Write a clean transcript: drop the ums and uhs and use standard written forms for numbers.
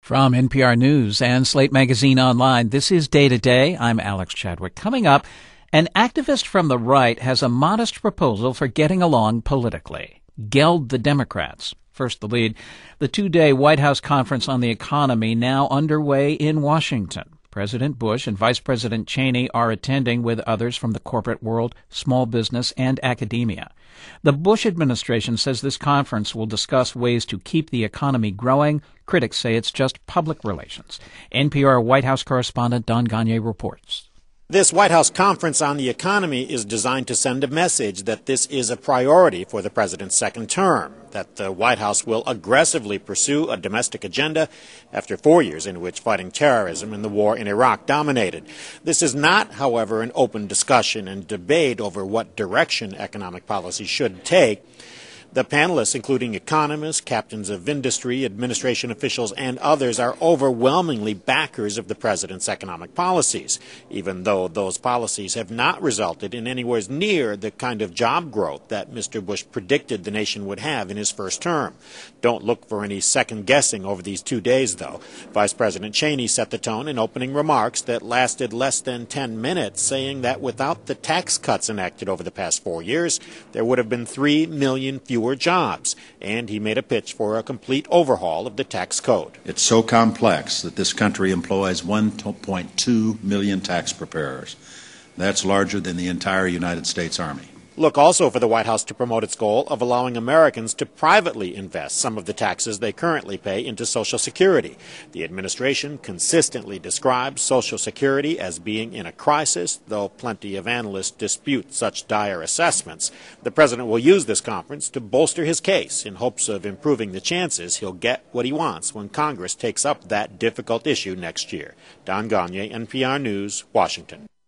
From NPR News and Slate Magazine Online, this is Day to Day. I'm Alex Chadwick. Coming up, an activist from the right has a modest proposal for getting along politically. Geld the Democrats. First, the lead. The two-day White House conference on the economy now underway in Washington. President Bush and Vice President Cheney are attending with others from the corporate world, small business, and academia. The Bush administration says this conference will discuss ways to keep the economy growing. Critics say it's just public relations. NPR White House correspondent Don Gonyea reports. This White House conference on the economy is designed to send a message that this is a priority for the president's second term, that the White House will aggressively pursue a domestic agenda after 4 years in which fighting terrorism and the war in Iraq dominated. This is not, however, an open discussion and debate over what direction economic policy should take. The panelists, including economists, captains of industry, administration officials, and others, are overwhelmingly backers of the president's economic policies, even though those policies have not resulted in anywhere near the kind of job growth that Mr. Bush predicted the nation would have in his first term. Don't look for any second-guessing over these 2 days, though. Vice President Cheney set the tone in opening remarks that lasted less than 10 minutes, saying that without the tax cuts enacted over the past 4 years, there would have been 3 million fewer jobs, and he made a pitch for a complete overhaul of the tax code. It's so complex that this country employs 1.2 million tax preparers. That's larger than the entire United States Army. Look also for the White House to promote its goal of allowing Americans to privately invest some of the taxes they currently pay into Social Security. The administration consistently describes Social Security as being in a crisis, though plenty of analysts dispute such dire assessments. The president will use this conference to bolster his case in hopes of improving the chances he'll get what he wants when Congress takes up that difficult issue next year. Don Gonyea, NPR News, Washington.